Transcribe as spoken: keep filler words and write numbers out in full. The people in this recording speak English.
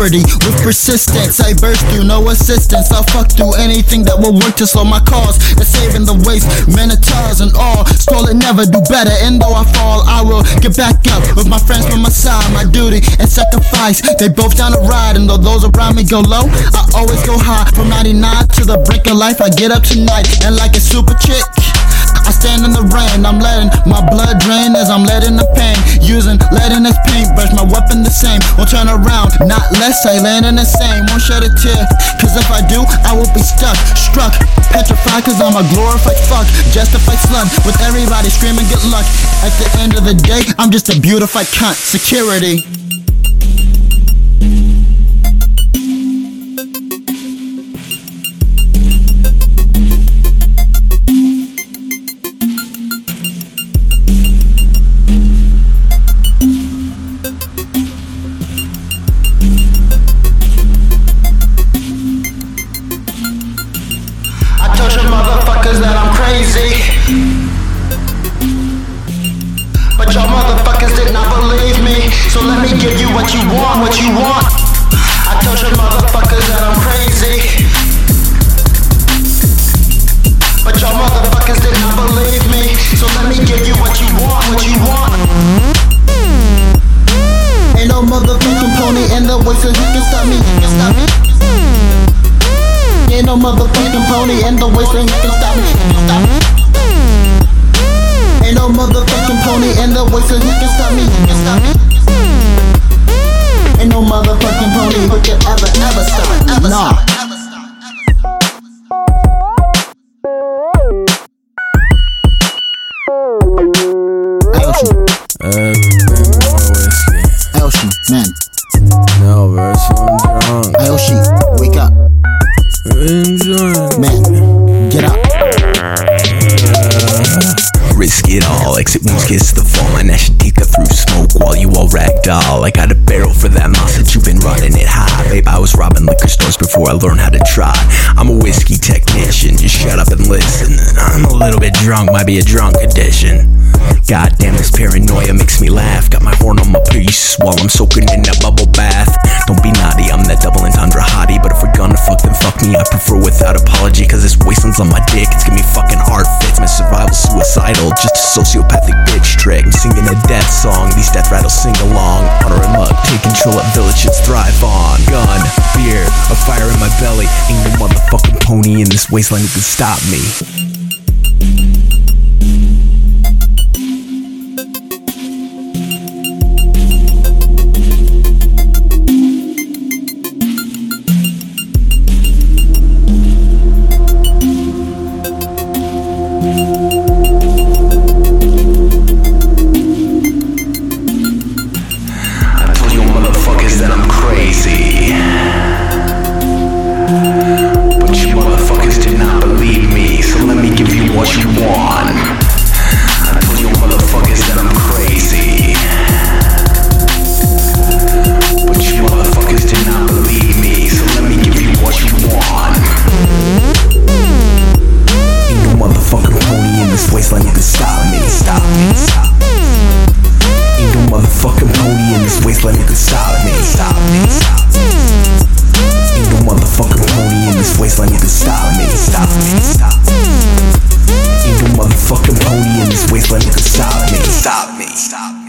security with persistence. I burst through, no assistance. I'll fuck through anything that will work to slow my cause. They're saving the waste, minotaurs and all. Stall it, never do better. And though I fall, I will get back up with my friends by my side. My duty and sacrifice, they both down to ride. And though those around me go low, I always go high. From ninety-nine to the brink of life, I get up tonight. And like a super chick, I stand in the rain. I'm letting my blood drain as I'm letting the pain. Using lead in this paintbrush, my weapon the same. Won't turn around, not less, I land in the same. Won't shed a tear, cause if I do, I will be stuck, struck, petrified, cause I'm a glorified fuck, justified slut, with everybody screaming good luck. At the end of the day, I'm just a beautified cunt. Security. I told you motherfuckers that I'm crazy, but y'all motherfuckers did not believe me. So let me give you what you want, what you want. I told you motherfuckers that I'm crazy, but y'all motherfuckers did not believe me. So let me give you what you want, what you want. Ain't no motherfucking pony in the way, so he can stop me, he can stop me. Ain't no motherfucking pony in the way, so he can stop me, he can stop me. Ain't no motherfucking pony in the way, so he can stop me, he can stop me. Ain't no motherfucking pony who can ever, ever stop, ever nah. stop. Elshi, man. No, bro, so I'm drunk. Elshi, wake up. Man, get up. Risk it all, exit wounds kiss the fall. My gnash teeth cut through smoke while you all ragdoll. I got a barrel for that mouse that you've been running it high. Babe, I was robbing liquor stores before I learned how to try. I'm a whiskey technician, just shut up and listen. I'm a little bit drunk, might be a drunk addition. Goddamn, this paranoia makes me laugh. Got my horn on my piece while I'm soaking in that bubble bath. Don't be naughty, I'm that double entendre hottie. But if we're gonna fuck, then fuck me. I prefer without apology, cause this wasteland's on my dick. It's giving me fucking heart fits. My survival's suicidal, just a sociopathic bitch trick. I'm singing a death song, these death rattles sing along. Honor and mug, take control of village, shits thrive on. Gun, beer, a fire in my belly. Ain't no motherfucking pony in this wasteland who can stop me. Wasteland, you can stop me, stop me, stop me. Ain't no motherfucking pony in this wasteland, you can stop me, stop me, stop me. Ain't no motherfucking pony in this wasteland, you can stop me, stop me, stop me. Ain't no motherfucking pony in this wasteland, you can stop me, stop me, stop me.